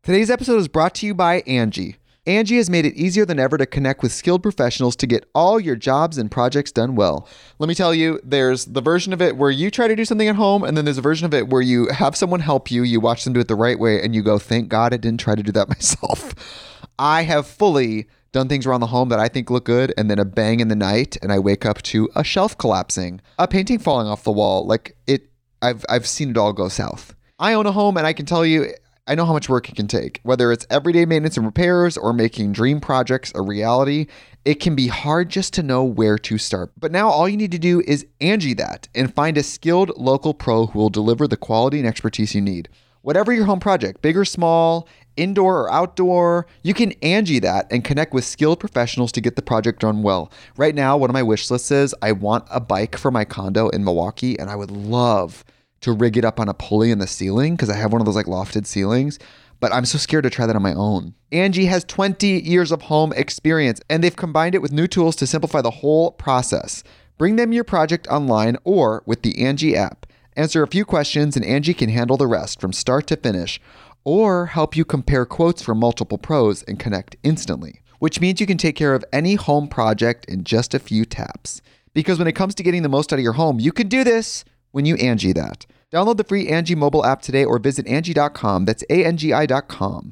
Today's episode is brought to you by Angie. Angie has made it easier than ever to connect with skilled professionals to get all your jobs and projects done well. Let me tell you, there's the version of it where you try to do something at home, and then there's a version of it where you have someone help you, you watch them do it the right way, and you go, thank God I didn't try to do that myself. I have fully done things around the home that I think look good, and then a bang in the night, and I wake up to a shelf collapsing, a painting falling off the wall. I've seen it all go south. I own a home, and I can tell you, I know how much work it can take. Whether it's everyday maintenance and repairs or making dream projects a reality, it can be hard just to know where to start. But now all you need to do is Angie that and find a skilled local pro who will deliver the quality and expertise you need. Whatever your home project, big or small, indoor or outdoor, you can Angie that and connect with skilled professionals to get the project done well. Right now, one of my wish lists is I want a bike for my condo in Milwaukee, and I would love to rig it up on a pulley in the ceiling because I have one of those like lofted ceilings, but I'm so scared to try that on my own. Angie has 20 years of home experience, and they've combined it with new tools to simplify the whole process. Bring them your project online or with the Angie app. Answer a few questions and Angie can handle the rest from start to finish, or help you compare quotes from multiple pros and connect instantly, which means you can take care of any home project in just a few taps. Because when it comes to getting the most out of your home, you can do this when you Angie that. Download the free Angie mobile app today or visit Angie.com. That's ANGI.com.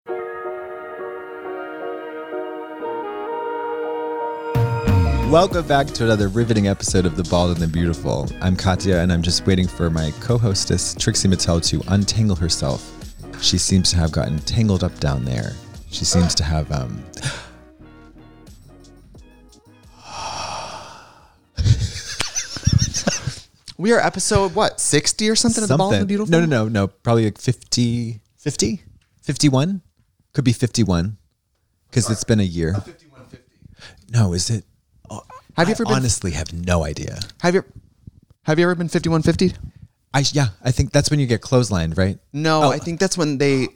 Welcome back to another riveting episode of The Bald and the Beautiful. I'm Katya, and I'm just waiting for my co-hostess, Trixie Mattel, to untangle herself. She seems to have gotten tangled up down there. She seems to have... We are episode, 60 or something of The Bald and the Beautiful? No. Probably like 50? 51? Could be 51. Because it's been a year. 5150. No, is it? Oh, have you ever honestly have no idea. Have you ever been 5150? I think that's when you get clotheslined, right? No, I think that's when they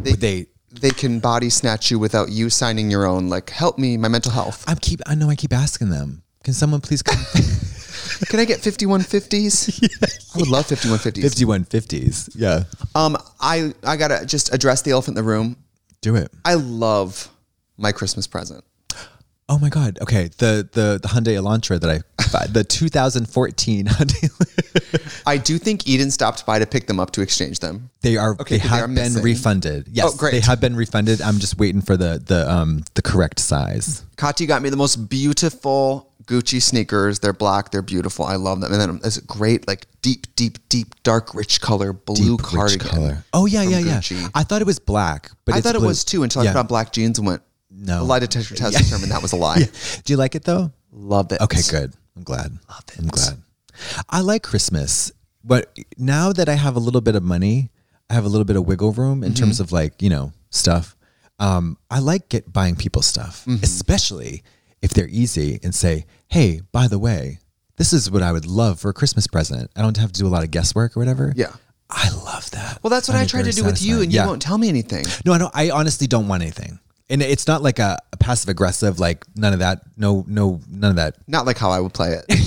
can body snatch you without you signing your own, like, help me, my mental health. I keep asking them. Can someone please come? Can I get 5150s? Yes. I would love 5150s. 5150s. Yeah. I gotta just address the elephant in the room. Do it. I love my Christmas present. Oh my God. Okay. The Hyundai Elantra that the 2014 Hyundai. I do think Eden stopped by to pick them up to exchange them. They are. Okay, they have been refunded. Yes. Oh, great. They have been refunded. I'm just waiting for the correct size. Kati got me the most beautiful Gucci sneakers. They're black. They're beautiful. I love them. And then it's a great, like deep, dark, rich color, blue cardigan. Color. Oh yeah. Gucci. I thought it was black, but I thought it was too until I put on black jeans and went, no. The lie detector test determined that was a lie. Yeah. Do you like it though? Love it. Okay, good. I'm glad. Love it. I'm glad. I like Christmas, but now that I have a little bit of money, I have a little bit of wiggle room in terms of like, stuff. I like buying people stuff, especially if they're easy and say, hey, by the way, this is what I would love for a Christmas present. I don't have to do a lot of guesswork or whatever. Yeah. I love that. Well, that's what I tried to do with you, and you won't tell me anything. No, I honestly don't want anything. And it's not like a passive aggressive, like none of that. No, none of that. Not like how I would play it.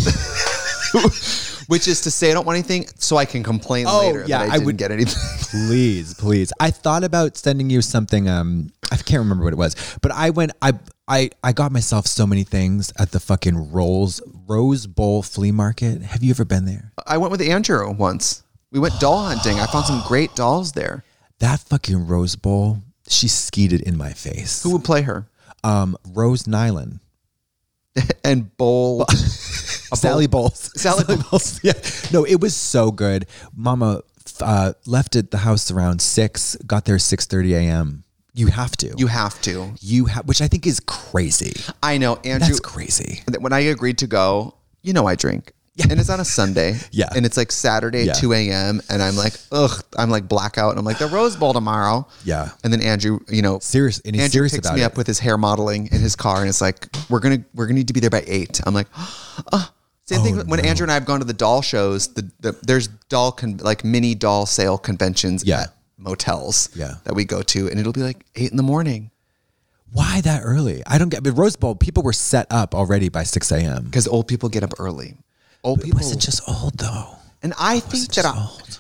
Which is to say I don't want anything so I can complain later that I didn't get anything. Please. I thought about sending you something. I can't remember what it was, but I got myself so many things at the fucking Rose Bowl flea market. Have you ever been there? I went with Andrew once. We went doll hunting. I found some great dolls there. That fucking Rose Bowl. She skeeted in my face. Who would play her? Rose Nyland. And Bowl. Sally Bowles. Sally Bowles. Yeah. No, it was so good. Mama left at the house around 6, got there 6:30 a.m. You have to. Which I think is crazy. I know, Andrew. That's crazy. When I agreed to go, I drink. Yeah. And it's on a Sunday. Yeah. And it's like Saturday at 2 a.m. And I'm like, I'm like blackout. And I'm like, the Rose Bowl tomorrow. Yeah. And then Andrew, serious. And he's Andrew serious picks about me it. up with his hair modeling in his car. And it's like, we're going to need to be there by 8. I'm like, same thing when Andrew and I have gone to the doll shows, there's mini doll sale conventions at motels that we go to. And it'll be like 8 in the morning. Why that early? I don't get, but Rose Bowl, people were set up already by 6 a.m. Because old people get up early. Old people. Was it just old though? And I think that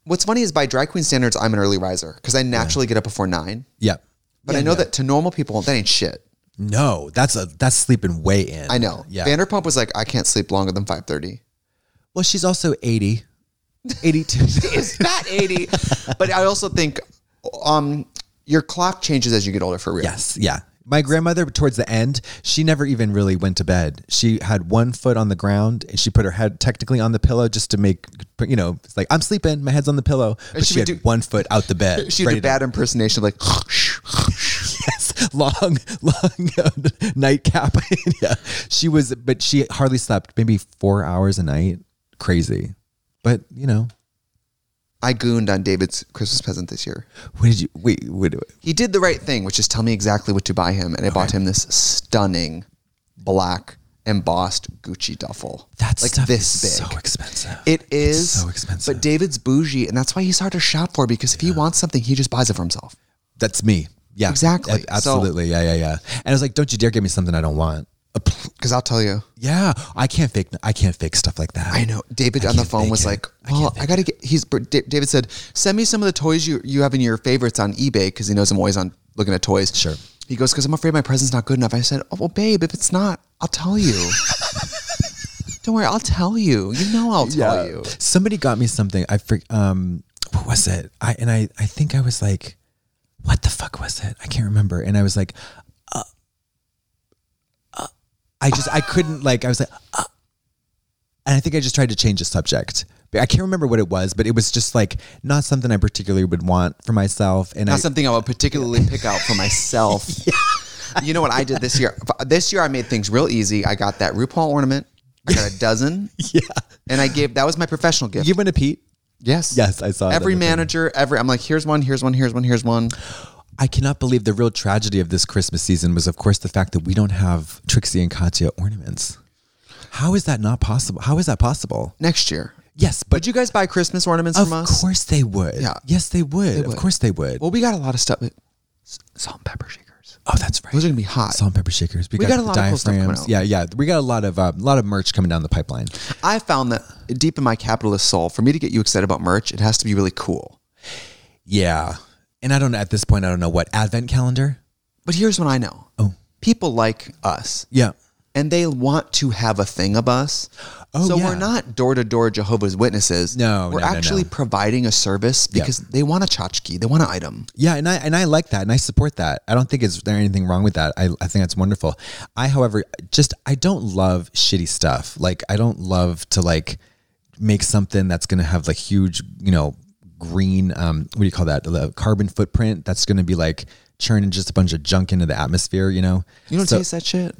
What's funny is by drag queen standards, I'm an early riser because I naturally get up before 9. Yeah. But I know that to normal people, that ain't shit. No, that's sleeping way in. I know. Yeah. Vanderpump was like, I can't sleep longer than 5:30. Well, she's also 80. 82. It's not 80. But I also think your clock changes as you get older for real. Yes. Yeah. My grandmother, towards the end, she never even really went to bed. She had one foot on the ground and she put her head technically on the pillow just to make, it's like, I'm sleeping, my head's on the pillow. But she had one foot out the bed. She did a bad impersonation like, yes, long nightcap. Yeah. But she hardly slept, maybe 4 hours a night. Crazy. But, I gooned on David's Christmas present this year. What did you, wait. He did the right thing, which is tell me exactly what to buy him. And I bought him this stunning black embossed Gucci duffel. That like stuff this is big. so expensive. It is. It's so expensive. But David's bougie, and that's why he's hard to shop for, because if he wants something, he just buys it for himself. That's me. Yeah. Exactly. Absolutely. Yeah. And I was like, don't you dare give me something I don't want. Because I'll tell you. Yeah. I can't fake stuff like that. I know. David on the phone was like, well, I got to get, David said, send me some of the toys you have in your favorites on eBay, because he knows I'm always on looking at toys. Sure. He goes, because I'm afraid my present's not good enough. I said, oh, well, babe, if it's not, I'll tell you. Don't worry, I'll tell you. I'll tell you. Somebody got me something. What was it? I think I was like, what the fuck was it? I can't remember. And I was like, I couldn't I was like, and I think I just tried to change the subject. I can't remember what it was, but it was just like not something I particularly would want for myself. And not something I would particularly pick out for myself. Yeah. You know what I did this year? This year I made things real easy. I got that RuPaul ornament. I got a dozen. Yeah. And that was my professional gift. You went to Pete? Yes. Yes, I saw it. Every manager, I'm like, here's one. I cannot believe the real tragedy of this Christmas season was, of course, the fact that we don't have Trixie and Katya ornaments. How is that not possible? How is that possible? Next year. Yes, but would you guys buy Christmas ornaments from us? Of course they would. Yeah. Yes, they would. Of course they would. Well, we got a lot of stuff. Salt and pepper shakers. Oh, that's right. Those are gonna be hot. Salt and pepper shakers. We got the a lot of cool stuff coming out. Yeah. We got a lot of merch coming down the pipeline. I found that deep in my capitalist soul, for me to get you excited about merch, it has to be really cool. Yeah. And at this point, I don't know what advent calendar. But here's what I know. Oh. People like us. Yeah. And they want to have a thing of us. Oh, so yeah. we're not door-to-door Jehovah's Witnesses. We're actually providing a service because they want a tchotchke. They want an item. Yeah, and I like that, and I support that. I don't think there's anything wrong with that. I think that's wonderful. However, I don't love shitty stuff. Like, I don't love to make something that's going to have huge, green, what do you call that? The carbon footprint that's going to be churning just a bunch of junk into the atmosphere, You don't taste that shit?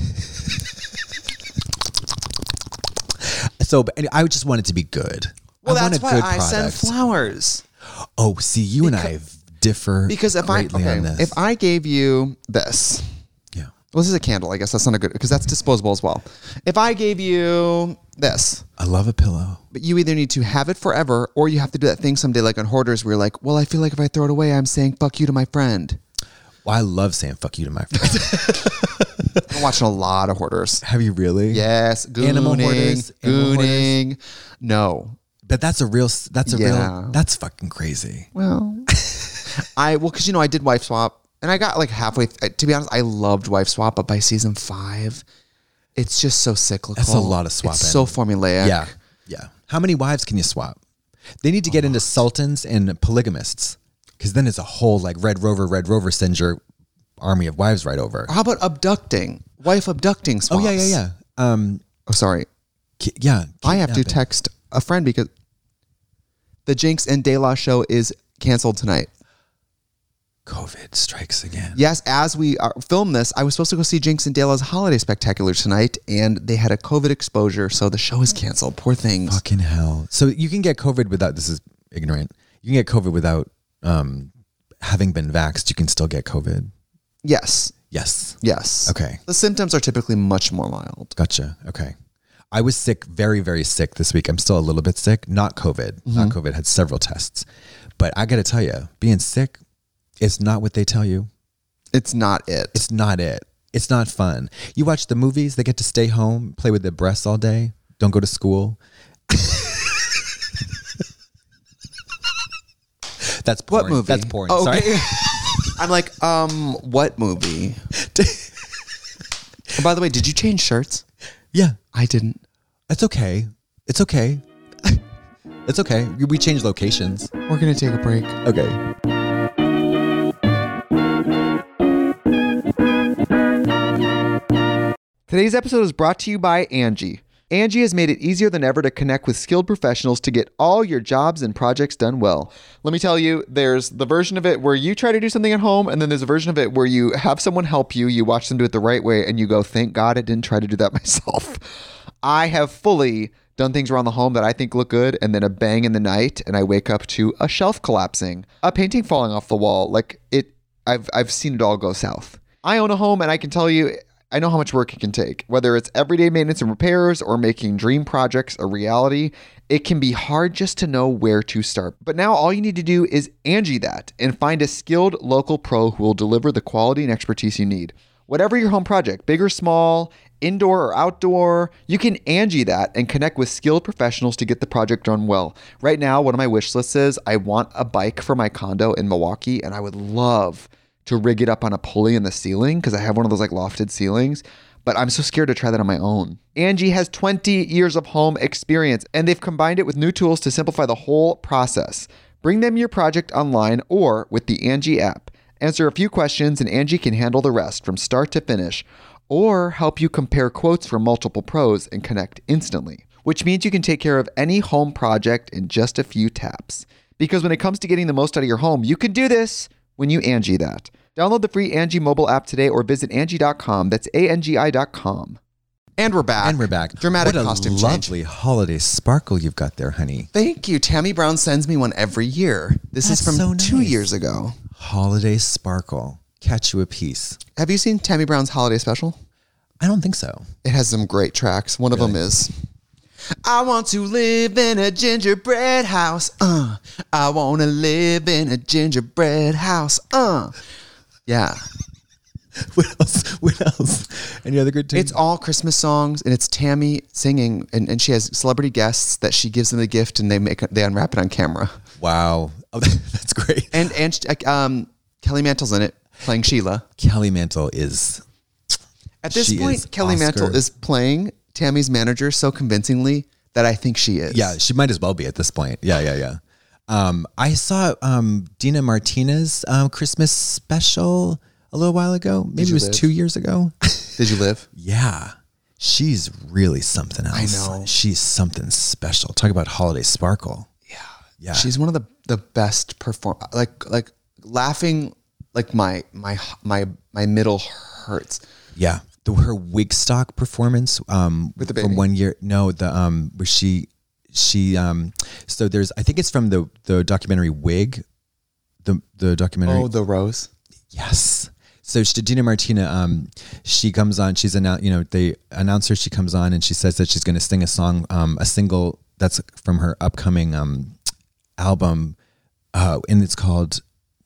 So, but I just want it to be good. Well, I want that's a why good I send product. flowers. Oh, see, you and I differ because if I gave you this, yeah, well, this is a candle. I guess that's not a good because that's disposable as well. If I gave you this, I love a pillow, but you either need to have it forever or you have to do that thing someday, like on Hoarders, where you're like, well, I feel like if I throw it away, I'm saying fuck you to my friend. Well, I love saying fuck you to my friend. I'm watching a lot of Hoarders. Have you really? Yes. Gooning, Animal Hoarders. Gooning. No. But that's fucking crazy. Well, because I did Wife Swap and I got halfway, to be honest, I loved Wife Swap, but by season 5, it's just so cyclical. That's a lot of swapping. It's so formulaic. Yeah. Yeah. How many wives can you swap? They need to get into sultans and polygamists. Because then it's a whole Red Rover sends your army of wives right over. How about abducting? Wife abducting swaps. Oh, yeah. Sorry. Yeah. I have to text a friend because the Jinx and De La show is canceled tonight. COVID strikes again. Yes, as we film this, I was supposed to go see Jinx and De La's Holiday Spectacular tonight, and they had a COVID exposure, so the show is canceled. Poor things. Fucking hell. So you can get COVID without, this is ignorant, you can get COVID without having been vaxxed. You can still get COVID. Yes. Okay. The symptoms are typically much more mild. Gotcha. Okay. I was sick, very, very sick this week. I'm still a little bit sick. Not COVID. Not COVID. Had several tests. But I got to tell you, being sick is not what they tell you. It's not it. It's not it. It's not fun. You watch the movies, they get to stay home, play with their breasts all day, don't go to school. That's porn. What movie? That's porn. Oh, Sorry. okay. I'm like, what movie? Oh, by the way, did you change shirts? Yeah. I didn't. It's okay. It's okay. It's okay. We changed locations. We're going to take a break. Okay. Today's episode is brought to you by Angie. Angie has made it easier than ever to connect with skilled professionals to get all your jobs and projects done well. Let me tell you, there's the version of it where you try to do something at home, and then there's a version of it where you have someone help you, you watch them do it the right way, and you go, thank God I didn't try to do that myself. I have fully done things around the home that I think look good, and then a bang in the night, and I wake up to a shelf collapsing, a painting falling off the wall. I've seen it all go south. I own a home, and I can tell you, I know how much work it can take. Whether it's everyday maintenance and repairs or making dream projects a reality, it can be hard just to know where to start. But now all you need to do is Angie that and find a skilled local pro who will deliver the quality and expertise you need. Whatever your home project, big or small, indoor or outdoor, you can Angie that and connect with skilled professionals to get the project done well. Right now, one of my wish lists is I want a bike for my condo in Milwaukee, and I would love to rig it up on a pulley in the ceiling because I have one of those like lofted ceilings, but I'm so scared to try that on my own. Angie has 20 years of home experience, and they've combined it with new tools to simplify the whole process. Bring them your project online or with the Angie app. Answer a few questions and Angie can handle the rest from start to finish, or help you compare quotes from multiple pros and connect instantly, which means you can take care of any home project in just a few taps. Because when it comes to getting the most out of your home, you can do this when you Angie that. Download the free Angie mobile app today or visit Angie.com. That's ANGI.com. And we're back. Dramatic what costume a change. lovely holiday sparkle you've got there, honey. Thank you. Tammy Brown sends me one every year. This That's is from so 2 nice. years ago. Holiday sparkle. Catch you a piece. Have you seen Tammy Brown's holiday special? I don't think so. It has some great tracks. One of them is, I want to live in a gingerbread house. I want to live in a gingerbread house. Yeah. What else? What else? Any other good tunes? It's all Christmas songs, and it's Tammy singing, and she has celebrity guests that she gives them the gift, and they unwrap it on camera. Wow. Oh, that's great. And Kelly Mantle's in it, playing Sheila. Kelly Mantle is... At this She point, is Kelly Oscar. Mantle is playing Tammy's manager so convincingly that I think she is. Yeah, she might as well be at this point. Yeah. I saw Dina Martinez Christmas special a little while ago. Maybe it was 2 years ago. Did you live? Yeah. She's really something else. I know. She's something special. Talk about holiday sparkle. Yeah. She's one of the best like laughing like my middle hurts. Yeah. Her Wigstock performance With the baby? from 1 year. No, the where she so there's, I think it's from the documentary Wig. The documentary. Oh, the rose. Yes. So Dina Martina, she comes on. She's they announce her. She comes on and she says that she's going to sing a song, a single that's from her upcoming album, and it's called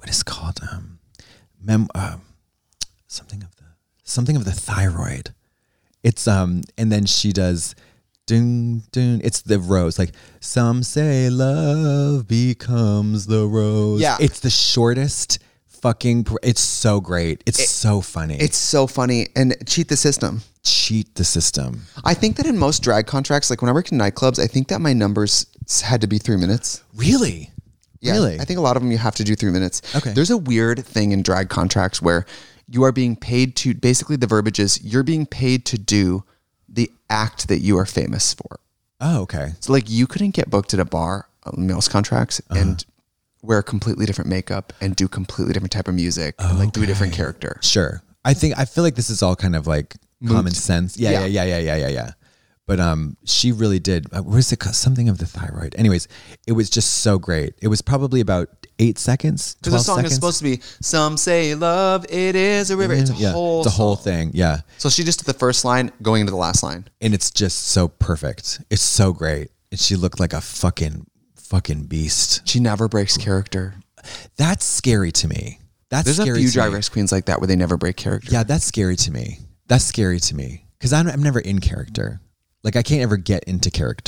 something of the thyroid. It's and then she does dun dun. It's the rose. Like some say, love becomes the rose. Yeah. It's the shortest. It's so great. It's so funny. It's so funny. And cheat the system. Cheat the system. I think that in most drag contracts, like when I worked in nightclubs, I think that my numbers had to be 3 minutes. Really? Yeah, Really? I think a lot of them you have to do 3 minutes. Okay. There's a weird thing in drag contracts where you are being paid to, basically the verbiage is you're being paid to do the act that you are famous for. Oh, okay. So like you couldn't get booked at a bar on most contracts and wear completely different makeup and do completely different type of music and like do a different character. Sure. I feel like this is all kind of like common sense. Yeah. But she really did. What is it called? Something of the thyroid. Anyways, it was just so great. It was probably about 8 seconds. Because the 12 song seconds. is supposed to be, some say love, it is a river. It's a whole It's a whole song. thing. Yeah. So she just did the first line going into the last line. And it's just so perfect. It's so great. And she looked like a fucking beast. She never breaks character. That's scary to me. That's There's a scary few to drag me. race queens like that where they never break character. Yeah, that's scary to me. Because I'm never in character. Like I can't ever get into character.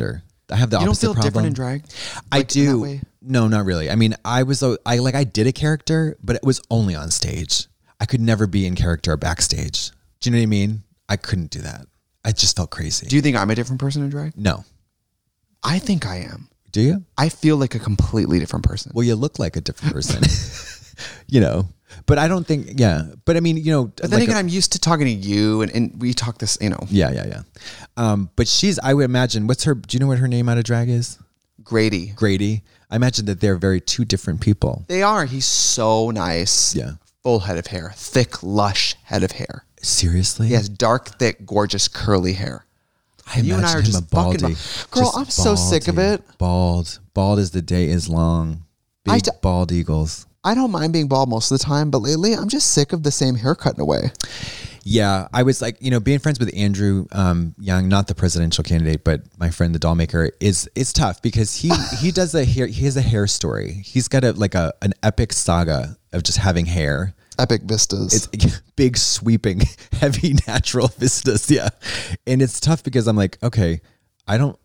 I have the You don't opposite feel problem. different in drag? I Like, in that do. way? No, not really. I mean, I did a character, but it was only on stage. I could never be in character backstage. Do you know what I mean? I couldn't do that. I just felt crazy. Do you think I'm a different person in drag? No. I think I am. Do you? I feel like a completely different person. Well, you look like a different person. You know, but I don't think, yeah. But I mean, you know. But then again, I'm used to talking to you and we talk this, you know. Yeah. But I would imagine, do you know what her name out of drag is? Grady. Grady. I imagine that they're very two different people. They are. He's so nice. Yeah. Full head of hair. Thick, lush head of hair. Seriously? He has dark, thick, gorgeous, curly hair. I you and I are imagine him just a fucking... baldy. Girl, Just I'm so sick of it. Bald as the day is long. Big bald eagles. I don't mind being bald most of the time, but lately I'm just sick of the same haircut in a way. Yeah, I was like, you know, being friends with Andrew Young, not the presidential candidate, but my friend, the doll maker, it's tough because he has a hair story. He's got an epic saga of just having hair. Epic vistas. It's big, sweeping, heavy, natural vistas. Yeah, and it's tough because I'm like, okay, I don't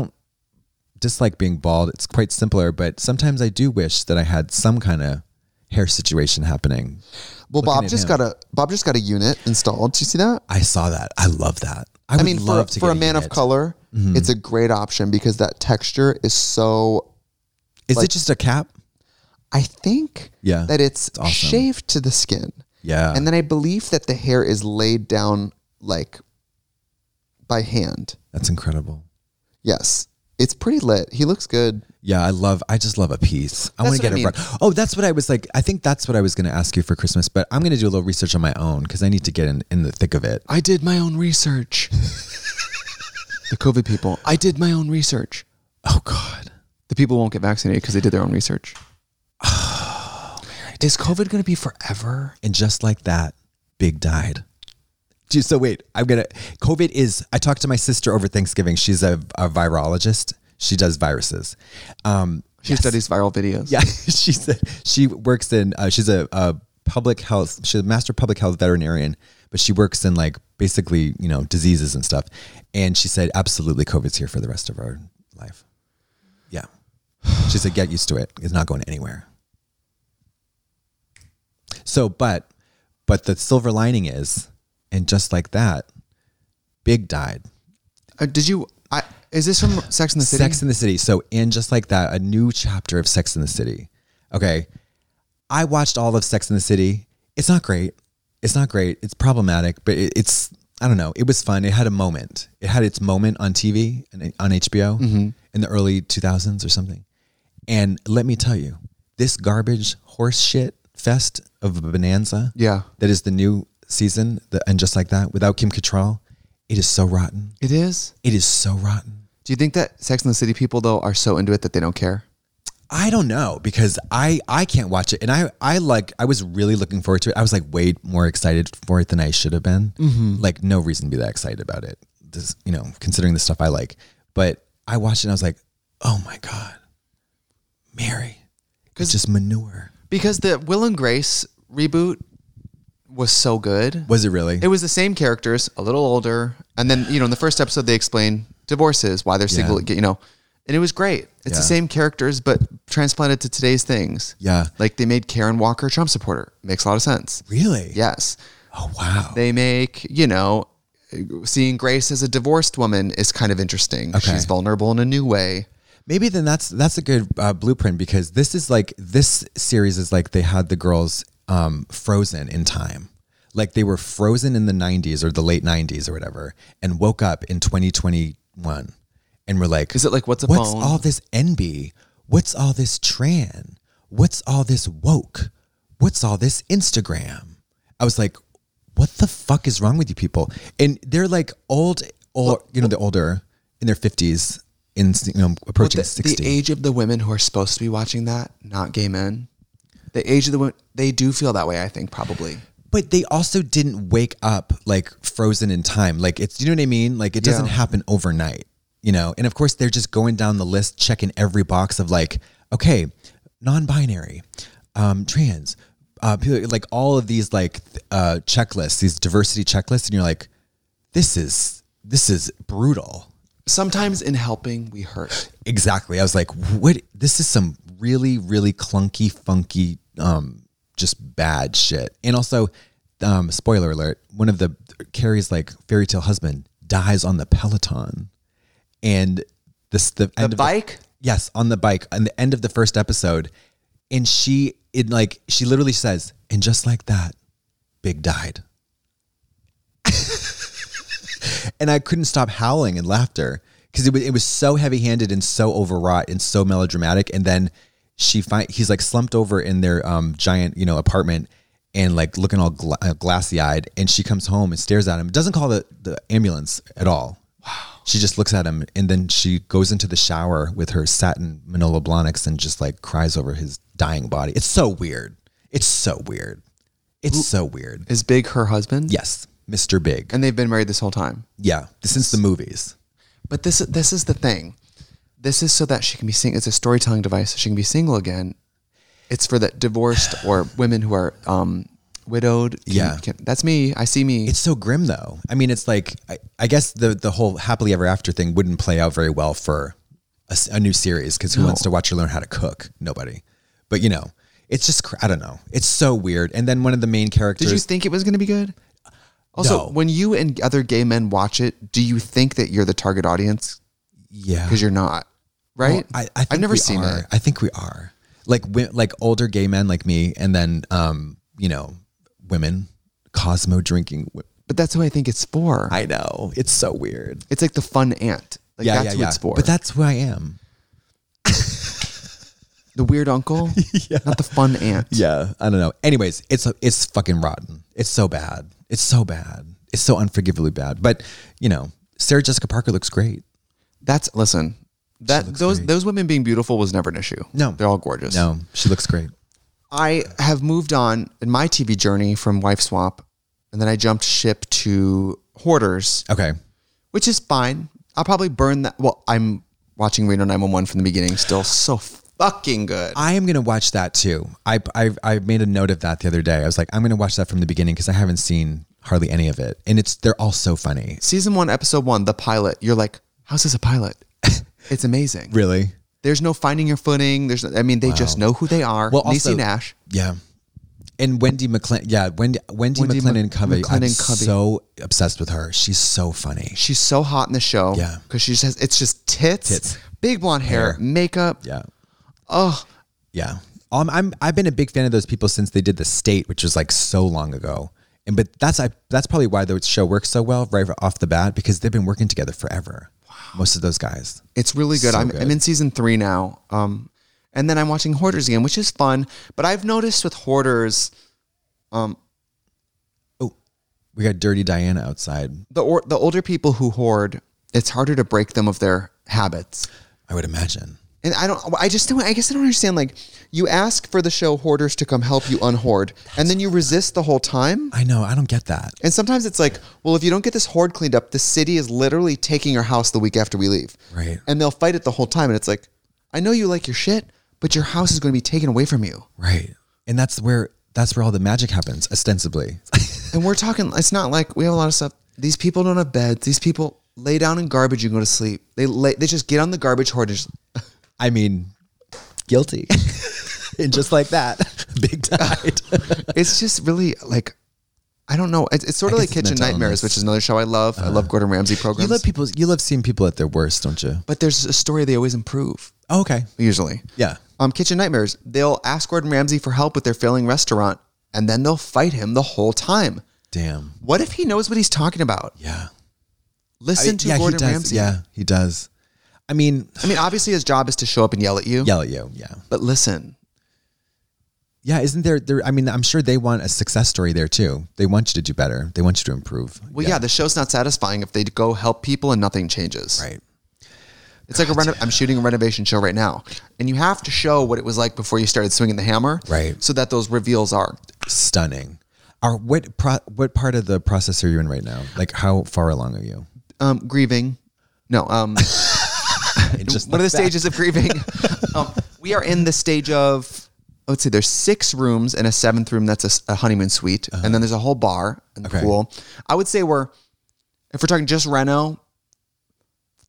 dislike being bald. It's quite simpler, but sometimes I do wish that I had some kind of hair situation happening. Well, Bob just got a unit installed. Did you see that? I saw that. I love that. I mean, for a man of color, it's a great option because that texture is so. Is it just a cap? I think that it's awesome. shaved to the skin. Yeah. And then I believe that the hair is laid down like by hand. That's incredible. Yes. It's pretty lit. He looks good. Yeah, I just love a piece. I want to get it right. Oh, that's what I was like. I think that's what I was going to ask you for Christmas, but I'm going to do a little research on my own because I need to get in the thick of it. I did my own research. The COVID people. I did my own research. Oh, God. The people won't get vaccinated because they did their own research. Is COVID going to be forever? And just like that, Big died. So wait, COVID is, I talked to my sister over Thanksgiving. She's a virologist. She does viruses. She studies viral videos. Yeah. She said she works in, she's a public health, she's a master public health veterinarian, but she works in like basically, you know, diseases and stuff. And she said, absolutely, COVID's here for the rest of our life. Yeah. She said, get used to it. It's not going anywhere. So, but the silver lining is, and just like that, Big died. Is this from Sex and the City? Sex and the City. So in just like that, a new chapter of Sex and the City. Okay. I watched all of Sex and the City. It's not great. It's problematic, but it's, I don't know. It was fun. It had a moment. It had its moment on TV and on HBO in the early 2000s or something. And let me tell you, this garbage horse shit fest of a bonanza. Yeah. That is the new season. And just like that, without Kim Cattrall, it is so rotten. It is? It is so rotten. Do you think that Sex and the City people, though, are so into it that they don't care? I don't know, because I can't watch it. And I was really looking forward to it. I was like way more excited for it than I should have been. Like no reason to be that excited about it. This, you know, considering the stuff I like. But I watched it and I was like, oh my God, Mary. It's just manure. Because the Will and Grace reboot was so good. Was it really? It was the same characters, a little older. And then, you know, in the first episode, they explain divorces, why they're single, you know, and it was great. It's the same characters, but transplanted to today's things. Yeah. Like they made Karen Walker a Trump supporter. Makes a lot of sense. Really? Yes. Oh, wow. They make, you know, seeing Grace as a divorced woman is kind of interesting. Okay. She's vulnerable in a new way. Maybe then that's a good blueprint, because this series is like they had the girls frozen in time. Like they were frozen in the 90s or the late 90s or whatever, and woke up in 2021 and were like, is it like, what's phone? all this NB? What's all this tran? What's all this woke? What's all this Instagram? I was like, what the fuck is wrong with you people? And they're like old, you know, they're older in their 50s, approaching 60. The age of the women who are supposed to be watching that, not gay men. The age of the women, they do feel that way, I think, probably. But they also didn't wake up like frozen in time. Like it's, you know what I mean? Like it doesn't happen overnight, you know? And of course they're just going down the list, checking every box of like, okay, non-binary, trans, like all of these like checklists, these diversity checklists. And you're like, this is brutal. Sometimes in helping, we hurt. Exactly. I was like, what? This is some really, really clunky, funky, just bad shit. And also, spoiler alert, one of Carrie's like fairy tale husband dies on the Peloton. And the end of bike? Yes, on the bike, on the end of the first episode. And she literally says, and just like that, Big died. And I couldn't stop howling in laughter because it was so heavy-handed and so overwrought and so melodramatic. And then he's like slumped over in their giant, apartment and like looking all glassy-eyed. And she comes home and stares at him. Doesn't call the ambulance at all. Wow. She just looks at him, and then she goes into the shower with her satin Manolo Blahniks and just like cries over his dying body. It's so weird. It's so weird. Is Big her husband? Yes, Mr. Big. And they've been married this whole time? Yeah, since the movies. But this is the thing. This is so that she can be single. It's a storytelling device. So she can be single again. It's for the divorced or women who are widowed. That's me. I see me. It's so grim, though. I mean, it's like, I guess the whole happily ever after thing wouldn't play out very well for a new series because who wants to watch her learn how to cook? Nobody. But, it's just, I don't know. It's so weird. And then one of the main characters. Did you think it was going to be good? Also, No. when you and other gay men watch it, do you think that you're the target audience? Yeah. Because you're not, right? Well, I think I've never we seen are. it. I think we are. Like older gay men like me, and then, women, Cosmo drinking. But that's who I think it's for. I know. It's so weird. It's like the fun aunt. That's who it's for. But that's who I am. The weird uncle? Yeah. Not the fun aunt. Yeah. I don't know. Anyways, it's fucking rotten. It's so bad. It's so bad. It's so unforgivably bad. But, Sarah Jessica Parker looks great. Listen, those women being beautiful was never an issue. No. They're all gorgeous. No, she looks great. I have moved on in my TV journey from Wife Swap, and then I jumped ship to Hoarders. Okay. Which is fine. I'll probably burn that. Well, I'm watching Reno 911 from the beginning still. So fucking good. I am going to watch that too. I made a note of that the other day. I was like, I'm going to watch that from the beginning because I haven't seen hardly any of it. And they're all so funny. Season 1, episode 1, the pilot. You're like, how's this a pilot? It's amazing. Really? There's no finding your footing. They just know who they are. Well, Niecy also, Nash. Yeah. And Wendy McClendon. Yeah, Wendy McClendon Covey. I'm so obsessed with her. She's so funny. She's so hot in the show. Yeah. Because she just has, it's just tits, big blonde hair, makeup. Yeah. Oh. Yeah. I've been a big fan of those people since they did The State, which was like so long ago. But that's probably why the show works so well right off the bat, because they've been working together forever. Wow. Most of those guys. It's really good. So I'm good. in season 3 now. And then I'm watching Hoarders again, which is fun. But I've noticed with Hoarders, we got Dirty Diana outside. the older people who hoard, it's harder to break them of their habits. I would imagine. And I guess I don't understand. Like, you ask for the show Hoarders to come help you unhoard, and then you resist the whole time. I know. I don't get that. And sometimes it's like, well, if you don't get this hoard cleaned up, the city is literally taking your house the week after we leave. Right. And they'll fight it the whole time. And it's like, I know you like your shit, but your house is going to be taken away from you. Right. And that's where all the magic happens, ostensibly. And we're talking, it's not like we have a lot of stuff. These people don't have beds. These people lay down in garbage and go to sleep. They just get on the garbage hoard and just... I mean, guilty. And just like that, Big died. It's just really like, I don't know. It's sort of like Kitchen Nightmares, which is another show I love. I love Gordon Ramsay programs. You love seeing people at their worst, don't you? But there's a story they always improve. Oh, okay. Usually. Yeah. Kitchen Nightmares, they'll ask Gordon Ramsay for help with their failing restaurant, and then they'll fight him the whole time. Damn. What if he knows what he's talking about? Yeah. Listen to Gordon Ramsay. Yeah, he does. I mean, obviously his job is to show up and yell at you. Yeah. But listen. Yeah, isn't there? I mean, I'm sure they want a success story there too. They want you to do better. They want you to improve. Well, yeah, the show's not satisfying if they go help people and nothing changes. Right. It's like I'm shooting a renovation show right now, and you have to show what it was like before you started swinging the hammer. Right. So that those reveals are stunning. What part of the process are you in right now? Like, how far along are you? Grieving. No. Just what are the stages of grieving? We are in the stage of, let's see, there's 6 rooms and a 7th room that's a honeymoon suite. And then there's a whole bar and the pool. I would say if we're talking just reno,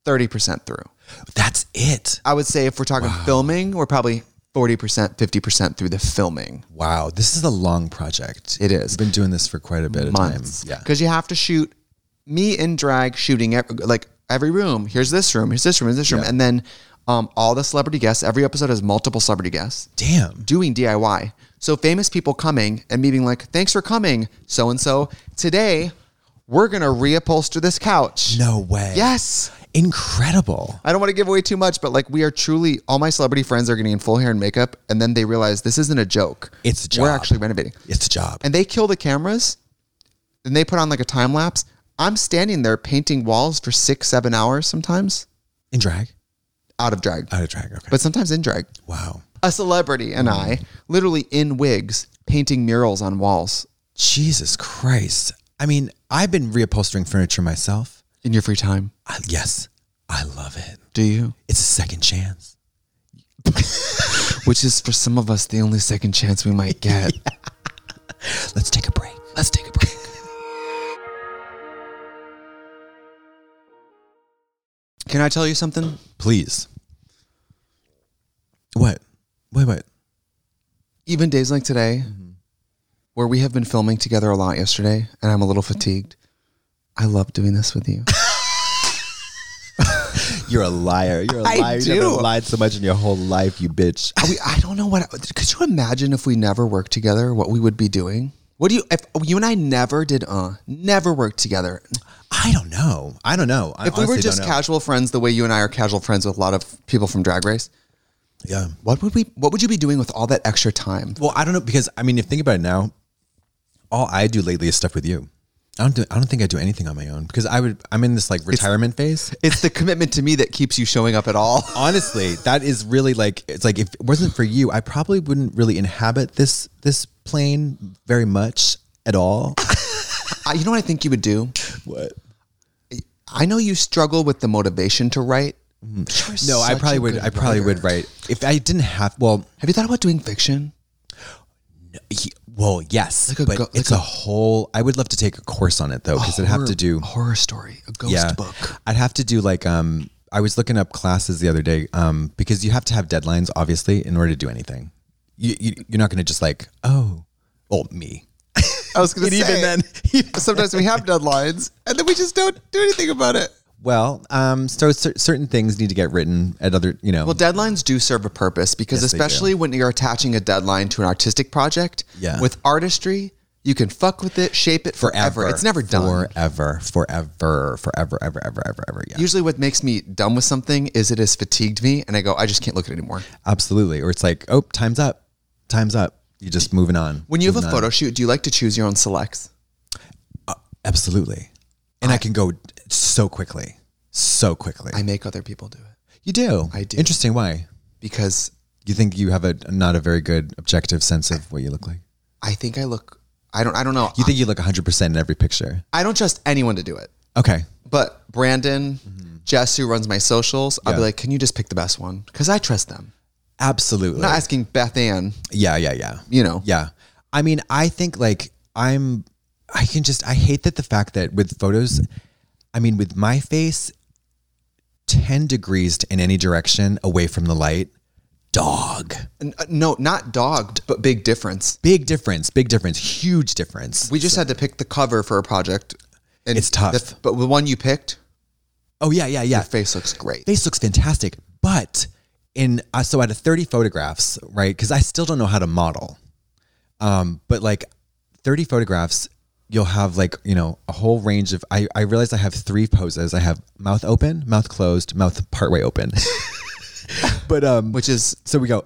30% through. That's it. I would say if we're talking filming, we're probably 40%, 50% through the filming. Wow. This is a long project. It is. We've been doing this for quite a bit of Months. time. Yeah. Because you have to shoot me in drag shooting every room. Here's this room. Here's this room. Here's this room. Yeah. And then all the celebrity guests. Every episode has multiple celebrity guests. Damn. Doing DIY. So famous people coming and me being like, thanks for coming, so-and-so. Today, we're going to reupholster this couch. No way. Yes. Incredible. I don't want to give away too much, but like we are truly, all my celebrity friends are getting in full hair and makeup. And then they realize this isn't a joke. It's a job. We're actually renovating. It's a job. And they kill the cameras. Then they put on like a time lapse. I'm standing there painting walls for 6-7 hours sometimes. In drag? Out of drag. Out of drag. Okay. But sometimes in drag. Wow. A celebrity and I, literally in wigs, painting murals on walls. Jesus Christ. I mean, I've been reupholstering furniture myself. In your free time. Yes. I love it. Do you? It's a second chance. Which is for some of us the only second chance we might get. Let's take a break. Let's take a break. Can I tell you something? Please. What? Wait. Even days like today, where we have been filming together a lot yesterday, and I'm a little fatigued, I love doing this with you. You're a liar. You're a I liar. You never do. lied so much in your whole life, you bitch. I don't know what. Could you imagine if we never worked together, what we would be doing? If you and I never worked together? I don't know. I If we were honestly just don't know. casual friends, the way you and I are casual friends with a lot of people from Drag Race, Yeah. what would you be doing with all that extra time? Well, I don't know, because I mean, if you think about it now, all I do lately is stuff with you. I don't think I do anything on my own, because I'm in this like retirement phase. It's the commitment to me that keeps you showing up at all. Honestly, that is really like, it's like, if it wasn't for you, I probably wouldn't really inhabit this plane very much at all. You know what I think you would do? What? I know you struggle with the motivation to write. No, I probably would write if I didn't have. Well, Have you thought about doing fiction? Yes, Like a but go- it's like a whole. I would love to take a course on it though, because I'd have to do a horror story, a ghost book. I'd have to do like I was looking up classes the other day because you have to have deadlines, obviously, in order to do anything. You're not going to just like, me. I was going to And say, even then, sometimes we have deadlines and then we just don't do anything about it. well, so certain things need to get written at other, Well, deadlines do serve a purpose because Yes, they especially when you're attaching a deadline to an artistic project, Yeah. with artistry, you can fuck with it, shape it forever. It's never done. Forever. Yeah. Usually what makes me done with something is it has fatigued me and I go, I just can't look at it anymore. Absolutely. Or it's like, oh, time's up. You're just moving on. When you have a Moving on. photo shoot, do you like to choose your own selects? Absolutely. And I can go so quickly. I make other people do it You do? I do. Interesting. Why? because You think you have not a very good objective sense of what you look like? I think I look, I don't know. You think you look 100% in every picture? I don't trust anyone to do it. Okay. But Brandon, Jess, who runs my socials, I'll be Yeah. like, can you just pick the best one? Because I trust them. Absolutely. I'm not asking Beth Ann, Yeah. you know. Yeah. I mean, I think like I hate that the fact that with photos, I mean, with my face 10 degrees in any direction away from the light, dog. No, not dogged, but big difference. Big difference, huge difference. We just had to pick the cover for a project. And It's tough. But the one you picked, Oh, yeah. your face looks great. Face looks fantastic. But so out of 30 photographs, right? Because I still don't know how to model. But like 30 photographs, you'll have like, a whole range of, I realized I have 3 poses. I have mouth open, mouth closed, mouth partway open. But, Which is, so we go.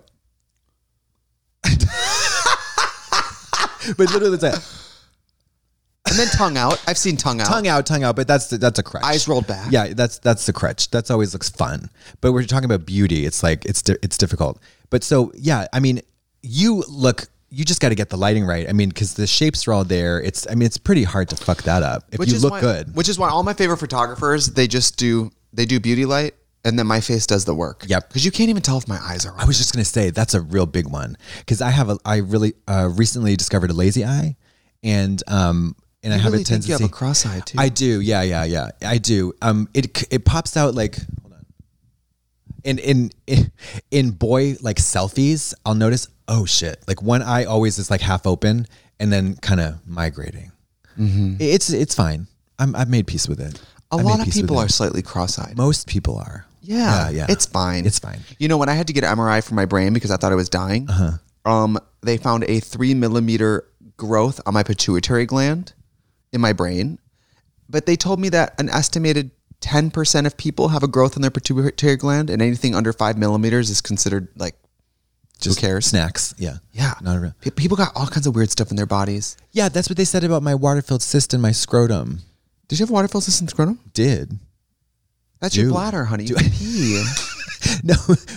But literally it's like and then tongue out. I've seen tongue out. tongue out, but that's a crutch. Eyes rolled back. Yeah, that's the crutch. That's always looks fun. But we're talking about beauty. It's like it's difficult. But so yeah, I mean, you just got to get the lighting right. I mean, because the shapes are all there. It's pretty hard to fuck that up if you look good. Which is why all my favorite photographers, they do beauty light and then my face does the work. Yep. Because you can't even tell if my eyes are I was just gonna say that's a real big one because I really recently discovered a lazy eye, and and I You have really a think tendency. you have a cross-eye too. I do. Yeah. I do. It pops out like, hold on. In boy like selfies, I'll notice, oh shit, like one eye always is like half open and then kind of migrating. It's fine. I've made peace with it. A lot of people are slightly cross-eyed. Most people are. Yeah, Yeah. it's fine. It's fine. You know, when I had to get an MRI for my brain because I thought I was dying, they found a 3 millimeter growth on my pituitary gland in my brain. But they told me that an estimated 10% of people have a growth in their pituitary gland, and anything under 5 millimeters is considered like, Just who cares? snacks. Yeah. Yeah. Not real. People got all kinds of weird stuff in their bodies. Yeah, that's what they said about my water-filled cyst in my scrotum. Did you have water-filled cyst in the scrotum? Did. That's Do. your bladder, honey. You pee. No,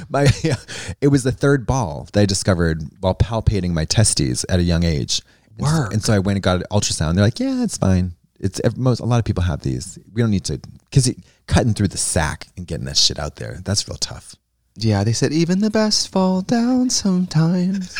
it was the third ball that I discovered while palpating my testes at a young age. Work. And so I went and got an ultrasound. They're like, yeah, it's fine. A lot of people have these. We don't need to, because cutting through the sack and getting that shit out there, that's real tough. Yeah, they said even the best fall down sometimes.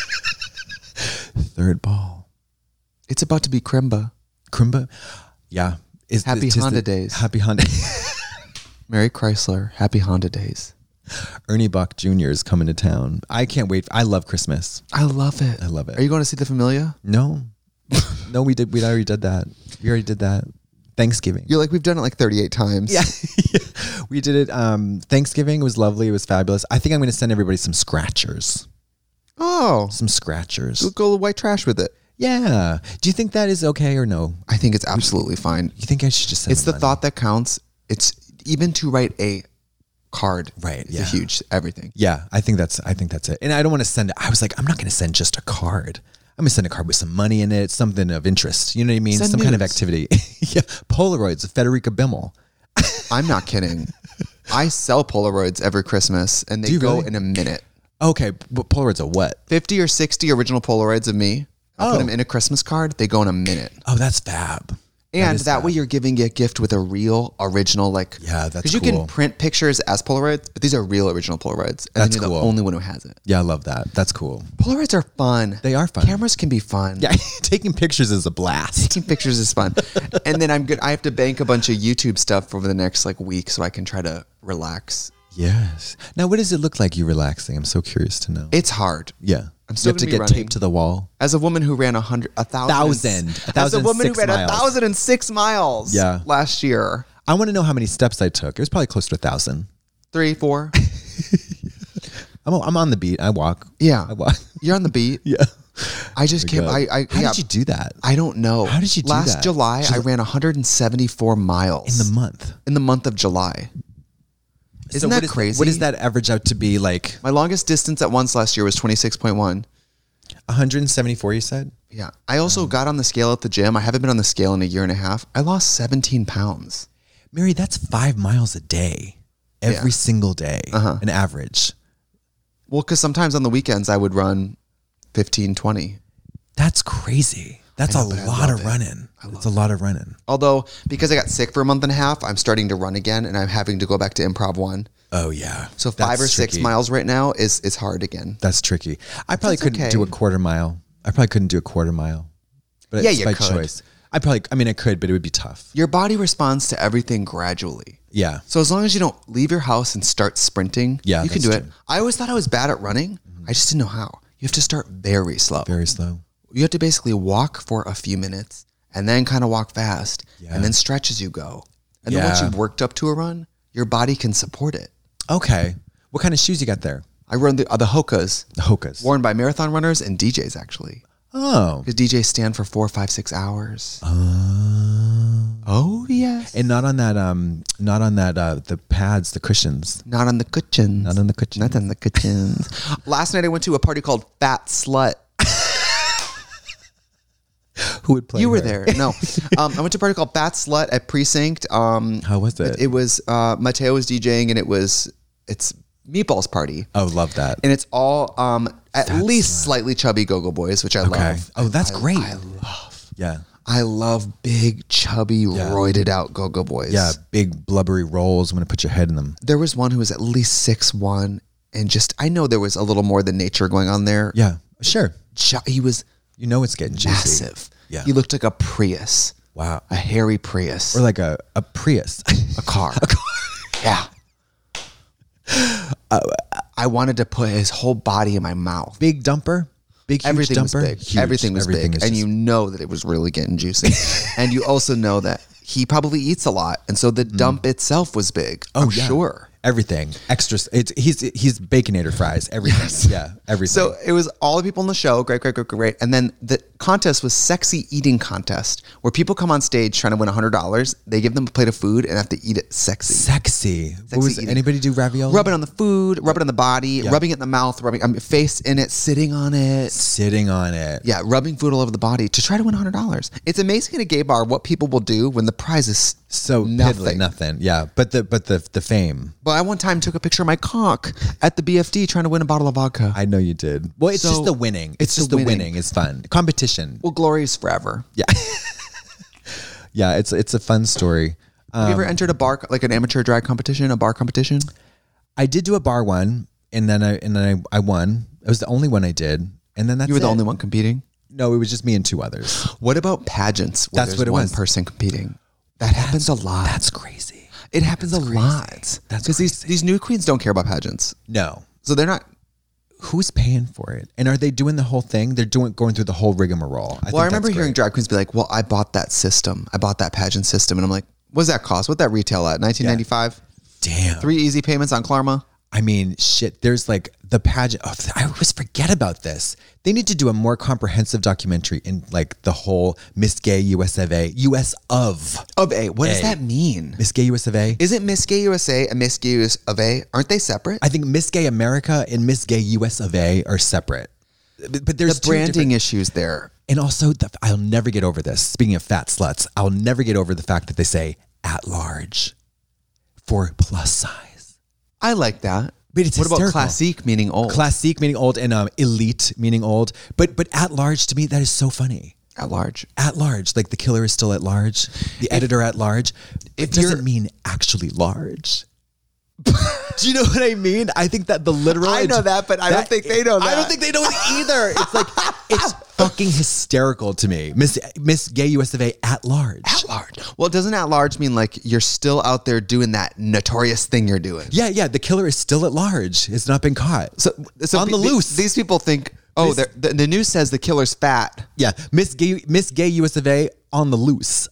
Third ball. It's about to be Crimba. Crimba? Yeah. Happy Honda days. Happy Honda. Mary Chrysler, happy Honda days. Ernie Buck Jr. is coming to town. I can't wait. I love Christmas. I love it. I love it. Are you going to see the Familia? No. No, we already did that. We already did that. Thanksgiving. You're like, we've done it like 38 times. Yeah. We did it. Thanksgiving. It was lovely. It was fabulous. I think I'm going to send everybody some scratchers. Oh, Some scratchers. go white trash with it. Yeah. Do you think that is okay or no? I think it's absolutely fine. You think I should just send It's the them money? thought that counts. It's even to write a card. Right, It's yeah. a huge everything. Yeah, I think that's it. And I don't want to send I was like, I'm not going to send just a card. I'm going to send a card with some money in it, something of interest. You know what I mean? Send Some kind of nudes. activity. Yeah. Polaroids of Federica Bimmel. I'm not kidding. I sell Polaroids every Christmas and Do they you go really? in a minute. Okay, but Polaroids are what? 50 or 60 original Polaroids of me. I Oh. put them in a Christmas card. They go in a minute. Oh, that's fab. And is that way fab. you're giving a gift with a real original, like, Yeah, that's because you cool. can print pictures as Polaroids, but these are real original Polaroids. And That's then you're cool. the only one who has it. Yeah, I love that. That's cool. Polaroids are fun. They are fun. Cameras can be fun. Yeah, taking pictures is a blast. Taking pictures is fun. And then I have to bank a bunch of YouTube stuff over the next like week so I can try to relax. Yes. Now, what does it look like you relaxing? I'm so curious to know. It's hard. Yeah. I'm still you have to gonna be get running. taped to the wall. As a woman who ran 1,000, as a woman who 1,006 ran miles. 1,006 miles Yeah. last year. I want to know how many steps I took. It was probably close to 1,000. 3, 4. I'm on the beat. I walk. Yeah. I walk. You're on the beat. Yeah. I just can't. How did you do that? I don't know. How did you do Last that? July, I ran 174 miles. In the month. In the month of July. Isn't that crazy? What does that average out to be like? My longest distance at once last year was 26.1. 174, you said? Yeah. I also got on the scale at the gym. I haven't been on the scale in a year and a half. I lost 17 pounds. Mary, that's 5 miles a day. Every Yeah. single day. An average. Well, because sometimes on the weekends I would run 15, 20. That's crazy. That's I a know, but I lot love of it. running. It's a lot of running. Although, because I got sick for a month and a half, I'm starting to run again and I'm having to go back to Improv 1. Oh, yeah. So 5 or 6 tricky. miles right now is hard again. That's tricky. I probably That's couldn't okay. do a quarter mile. I probably couldn't do a quarter mile. But Yeah, it's you by could. choice. I could, but it would be tough. Your body responds to everything gradually. Yeah. So as long as you don't leave your house and start sprinting, Yeah, you can that's do it. true. I always thought I was bad at running. I just didn't know how. You have to start very slow. Very slow. You have to basically walk for a few minutes and then kind of walk fast Yeah. and then stretch as you go. And then once Yeah. you've worked up to a run, your body can support it. Okay. What kind of shoes you got there? I run the Hokas, The Hokas. worn by marathon runners and DJs actually. Oh. Because DJs stand for 4, 5, 6 hours. Oh yes. And not on that the pads, the cushions. Not on the cushions. Not on the cushions. Not on the cushions. Last night I went to a party called Fat Slut. Who would play You were her? there. No. I went to a party called Fat Slut at Precinct. How was it? It was Mateo was DJing and it's Meatballs Party. Oh, love that. And it's all at Fat least Slut. slightly chubby go-go boys, which I love. Oh, that's great. I Yeah. love big, chubby, roided out go-go boys. Yeah. Big blubbery rolls. I'm going to put your head in them. There was one who was at least 6'1", and I know there was a little more than nature going on there. Yeah. Sure. He was You know it's getting juicy. massive. Yeah. He looked like a Prius. Wow. A hairy Prius. Or like a Prius. A car. Yeah. I wanted to put his whole body in my mouth. Big dumper. Big, huge Everything dumper. was big. Huge. Everything was Everything big. is And just- you know that it was really getting juicy. And you also know that he probably eats a lot. And so the dump itself was big. I'm yeah. sure. Everything. Extra. He's Baconator fries. Everything. Yeah. Everything. So it was all the people in the show. Great. And then the contest was sexy eating contest, where people come on stage trying to win $100. They give them a plate of food and have to eat it sexy. What was eating. Anybody do ravioli? Rub it on the food, rub it on the body, rubbing it in the mouth, rubbing face in it, sitting on it. Sitting on it. Yeah, rubbing food all over the body to try to win $100. It's amazing at a gay bar what people will do when the prize is So nothing. nothing. Yeah. But the fame. But I one time took a picture of my cock at the BFD trying to win a bottle of vodka. I know you did. Well, it's So, just the winning. It's it's just the the winning. winning. It's fun. Competition. Well, glory is forever. Yeah. Yeah. It's a fun story. Have you ever entered a bar, like an amateur drag competition, a bar competition? I did do a bar one, and then I won. It was the only one I did, and then that's You were the it. only one competing? No, it was just me and two others. What about pageants where That's there's what it one was. person competing? That happens a lot. That's crazy. It happens a lot. That's because crazy. these new queens don't care about pageants. No. So they're not. Who's paying for it? And are they doing the whole thing? They're going through the whole rigmarole. Well, I remember hearing drag queens be like, well, I bought that system. I bought that pageant system. And I'm like, what does that cost? What'd that retail at? $19.95? Damn. 3 easy payments on Klarma? I mean, shit, there's like the pageant. Oh, I always forget about this. They need to do a more comprehensive documentary in like the whole Miss Gay US of A. US of A. What does A. that mean? Miss Gay US of A. Isn't Miss Gay USA and Miss Gay US of A? Aren't they separate? I think Miss Gay America and Miss Gay US of A are separate. But there's The two branding different- issues there. And also, I'll never get over this. Speaking of fat sluts, I'll never get over the fact that they say at large for plus size. I like that. But it's what about hysterical. classique, meaning old? Classique meaning old and elite meaning old. But at large, to me, that is so funny. At large. At large, like the killer is still at large, the editor at large. It doesn't mean actually large. Do you know what I mean? I think that the literal. I know that, but I don't think they know that. I don't think they know it either. It's like it's fucking hysterical to me. Miss Gay US of A at large. At large. Well, doesn't at large mean like you're still out there doing that notorious thing you're doing? Yeah. The killer is still at large. It's not been caught. So on the loose. These people think, oh, the news says the killer's fat. Yeah, Miss Gay US of A on the loose.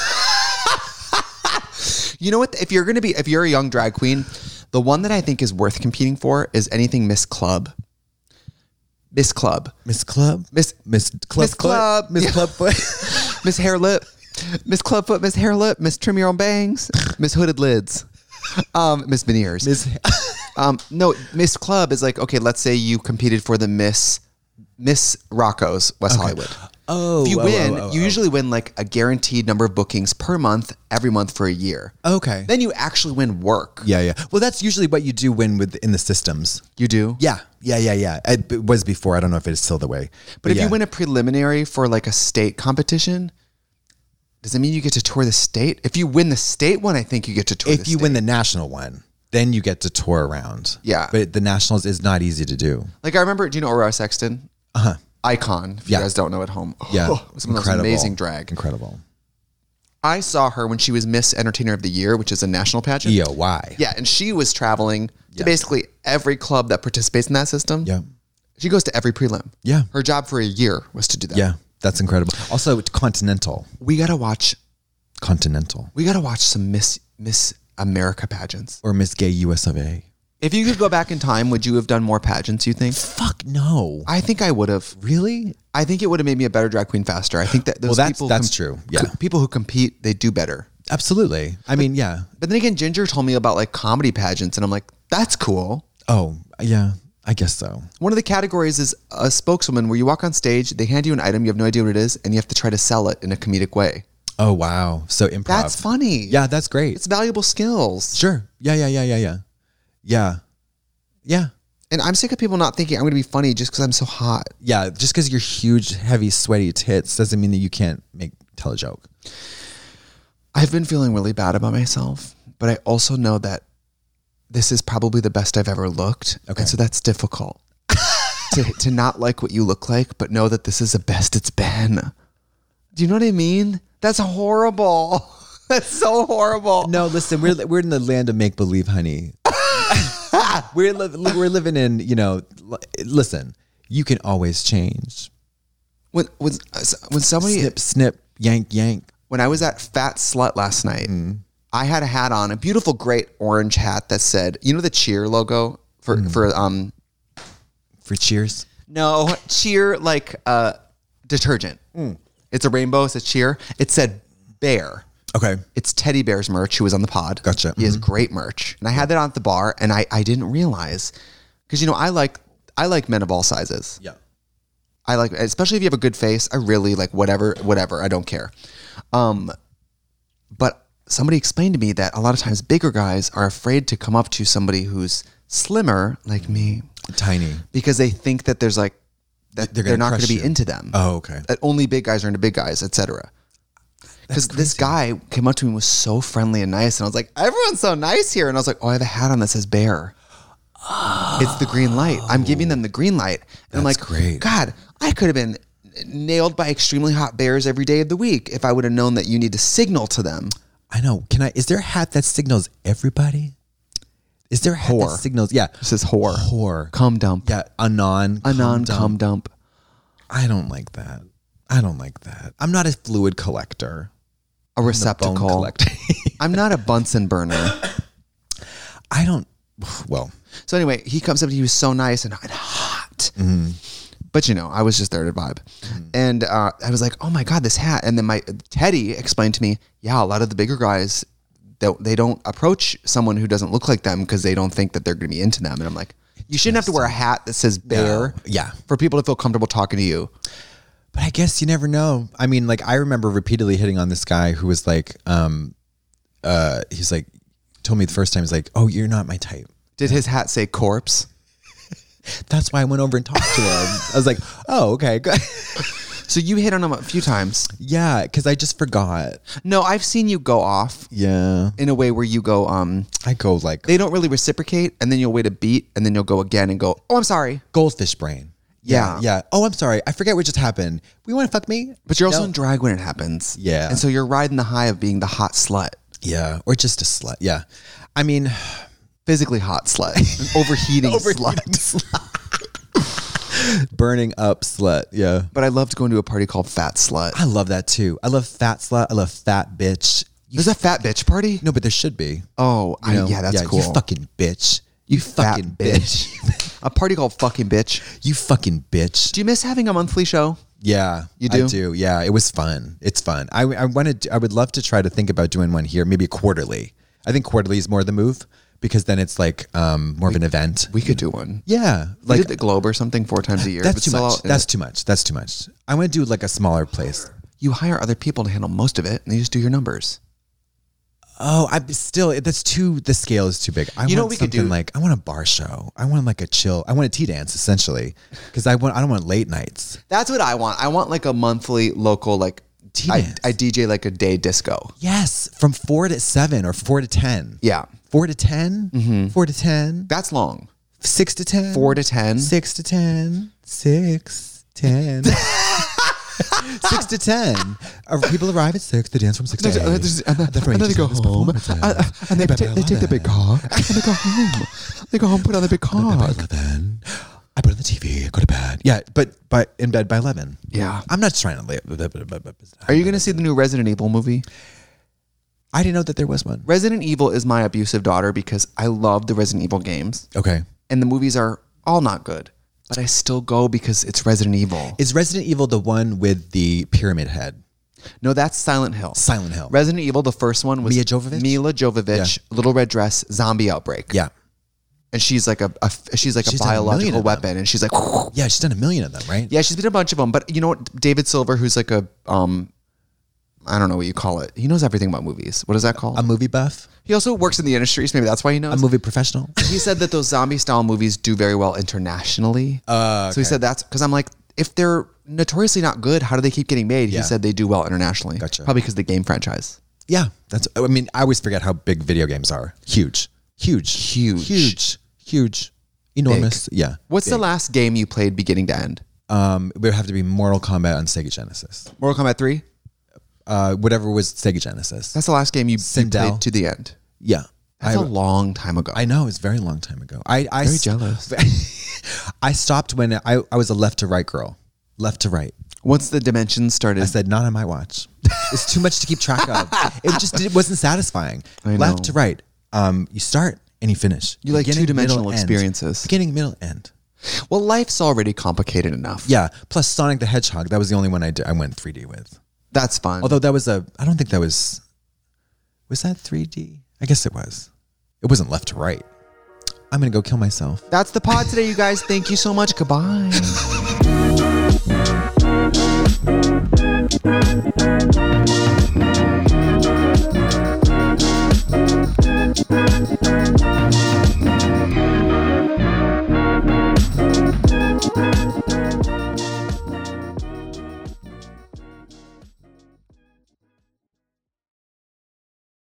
You know what? If you're a young drag queen, the one that I think is worth competing for is anything Miss Club. Miss Club. Miss Club? Miss Club Miss Club. Miss Yeah. Clubfoot. Miss Hair Lip. Miss Clubfoot, Miss Hair Lip, Miss Trim Your Own Bangs, Miss Hooded Lids, Miss Veneers. No, Miss Club is like, okay, let's say you competed for the Miss Rocco's West Hollywood. Oh, If you win, you usually win like a guaranteed number of bookings per month, every month for a year. Okay. Then you actually win work. Yeah. Well, that's usually what you do in the systems. You do? Yeah. It was before. I don't know if it's still the way. But if yeah. you win a preliminary for like a state competition, does it mean you get to tour the state? If you win the state one, I think you get to tour the if state. you win the national one, then you get to tour around. Yeah. But the nationals is not easy to do. Like I remember, do you know Aurora Sexton? Uh-huh. Icon, if Yeah. you guys don't know at home. Yeah. Some of those amazing drag. Incredible. I saw her when she was Miss Entertainer of the Year, which is a national pageant. EOY. Yeah, and she was traveling to Yeah. basically every club that participates in that system. Yeah. She goes to every prelim. Yeah. Her job for a year was to do that. Yeah. That's incredible. Also, Continental. We gotta watch some Miss America pageants. Or Miss Gay US of A. If you could go back in time, would you have done more pageants, you think? Fuck no. I think I would have. Really? I think it would have made me a better drag queen faster. I think that those people that's true. Yeah. people who compete, they do better. Absolutely. I mean, yeah. But then again, Ginger told me about like comedy pageants, and I'm like, that's cool. Oh, yeah. I guess so. One of the categories is a spokeswoman where you walk on stage, they hand you an item, you have no idea what it is, and you have to try to sell it in a comedic way. Oh, wow. So improv. That's funny. Yeah, that's great. It's valuable skills. Sure. Yeah. And I'm sick of people not thinking I'm going to be funny just because I'm so hot. Yeah. Just because you're huge, heavy, sweaty tits doesn't mean that you can't tell a joke. I've been feeling really bad about myself, but I also know that this is probably the best I've ever looked. Okay. And so that's difficult to not like what you look like, but know that this is the best it's been. Do you know what I mean? That's horrible. That's so horrible. No, listen, we're in the land of make believe, honey. we're living in, listen, you can always change. When somebody Snip, snip, yank, yank. when I was at Fat Slut last night, I had a hat on, a beautiful, great orange hat that said, the Cheer logo for Cheers. no, Cheer like detergent. It's a rainbow. It says Cheer. It said Bear. Okay. It's Teddy Bear's merch, who was on the pod. Gotcha. He has great merch. And I had that on at the bar, and I didn't realize, because, I like men of all sizes. Yeah. I like, especially if you have a good face, I really like whatever, I don't care. But somebody explained to me that a lot of times bigger guys are afraid to come up to somebody who's slimmer, like me, Tiny. because they think that there's like, that They're they're gonna not going to crush be you. into them. Oh, okay. That only big guys are into big guys, etc. Because this guy came up to me and was so friendly and nice, and I was like, everyone's so nice here. And I was like, oh, I have a hat on that says Bear. It's the green light. I'm giving them the green light. And I'm That's like, great. God, I could have been nailed by extremely hot bears every day of the week if I would have known that you need to signal to them. I know. Is there a hat that signals everybody? Is there a hat Whore. that signals? Yeah. It says whore. Whore. Cum dump. Yeah. Anon. Cum dump. I don't like that. I'm not a fluid collector. A Bone receptacle. collector. I'm not a Bunsen burner. I don't. Well. So anyway, he comes up to you, he was so nice and hot. But I was just there to vibe. And I was like, oh my God, this hat. And then my Teddy explained to me, yeah, a lot of the bigger guys, they don't approach someone who doesn't look like them because they don't think that they're going to be into them. And I'm like, you shouldn't have to wear a hat that says Bear. No. Yeah. For people to feel comfortable talking to you. But I guess you never know. I mean, like, I remember repeatedly hitting on this guy who was like, he's like, told me the first time, he's like, oh, you're not my type. Did his hat say corpse? That's why I went over and talked to him. I was like, oh, okay, good. So you hit on him a few times. Yeah, because I just forgot. No, I've seen you go off Yeah. in a way where you go, I go like they don't really reciprocate, and then you'll wait a beat, and then you'll go again and go, oh, I'm sorry. goldfish brain. Yeah. Yeah. Oh, I'm sorry. I forget what just happened. We want to fuck me? But you're also No. in drag when it happens. Yeah. And so you're riding the high of being the hot slut. Yeah. Or just a slut. Yeah. I mean, Physically hot slut. An overheating slut. burning up slut. Yeah. But I loved going to a party called Fat Slut. I love that too. I love fat slut. I love fat bitch. There's a fat bitch party? No, but there should be. Oh, You know? yeah, that's cool. You fucking bitch. You fucking fat bitch. A party called Fucking Bitch. You fucking bitch. Do you miss having a monthly show? Yeah, You do? I do. Yeah, it was fun. It's fun. I would love to try to think about doing one here, maybe quarterly. I think quarterly is more the move because then it's like more of an event. We could do one. Yeah, We like did the Globe or something 4 times a year. that's but too sell much. out in That's it. too much. That's too much. I want to do like a smaller place. You hire other people to handle most of it, and they just do your numbers. Oh, the scale is too big. I You know want what we could something do? like, I want a bar show. I want like a chill. I want a tea dance essentially because I don't want late nights. That's what I want. I want like a monthly local, like, Tea I dance. DJ like a day disco. Yes, from 4 to 7 or 4 to 10. Yeah. 4 to 10. 4 to 10. That's long. 6 to 10. 4 to 10. 6 to 10. 6, 10. 6 to 10. People arrive at 6. They dance from 6 to 8. And then they go home. And they take the big cock. And they go home. They go home, put on the big By cock. 11, I put on the TV, go to bed. Yeah, but in bed by 11. Yeah. I'm not trying to live. Are you going to see the new Resident Evil movie? I didn't know that there was one. Resident Evil is my abusive daughter because I love the Resident Evil games. Okay. And the movies are all not good. But I still go because it's Resident Evil. Is Resident Evil the one with the pyramid head? No, that's Silent Hill. Silent Hill. Resident Evil, the first one was Mila Jovovich? Mila Jovovich, Little Red Dress, zombie outbreak. Yeah. And she's like a She's done a million biological of them. weapon. And she's like, Yeah, she's done a million of them, right? yeah, she's been a bunch of them. But you know what? David Silver, who's like a, I don't know what you call it. He knows everything about movies. What is that called? A movie buff? He also works in the industry, so maybe that's why he knows. A movie professional? He said that those zombie style movies do very well internationally. So he said that's because I'm like, if they're notoriously not good, how do they keep getting made? Yeah. He said they do well internationally. Gotcha. Probably because of the game franchise. Yeah. I always forget how big video games are. Huge. Enormous. Big. Yeah. What's the last game you played beginning to end? It would have to be Mortal Kombat on Sega Genesis. Mortal Kombat 3? whatever was Sega Genesis. That's the last game you Sindel. played to the end. Yeah. That's a long time ago. I know, it's a very long time ago. I Very jealous. I stopped when I was a left to right girl. Left to right. Once the dimensions started. I said, not on my watch. It's too much to keep track of. It wasn't satisfying. I know. Left to right. You start and you finish. You like Beginning, two-dimensional middle, end. experiences. Beginning, middle, end. Well, life's already complicated enough. Yeah. Plus Sonic the Hedgehog. That was the only one I went 3D with. That's fun. Although that was I don't think that was that 3D? I guess it was. It wasn't left to right. I'm going to go kill myself. That's the pod today, you guys. Thank you so much. Goodbye.